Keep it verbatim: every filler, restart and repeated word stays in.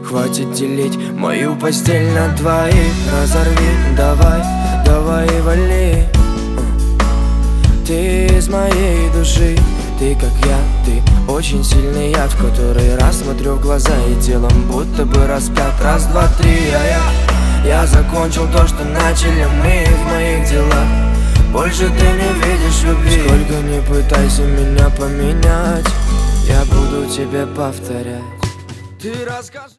Хватит делить мою постель на двоих. Разорви, давай, давай и вали. Ты из моей души, ты как я, ты очень сильный яд, в который раз смотрю в глаза и телом будто бы распят. Раз, два, три, а я, я закончил то, что начали мы в моих делах. Больше ты не видишь любви. Сколько не пытайся меня поменять, я буду тебе повторять. Ты расскажи.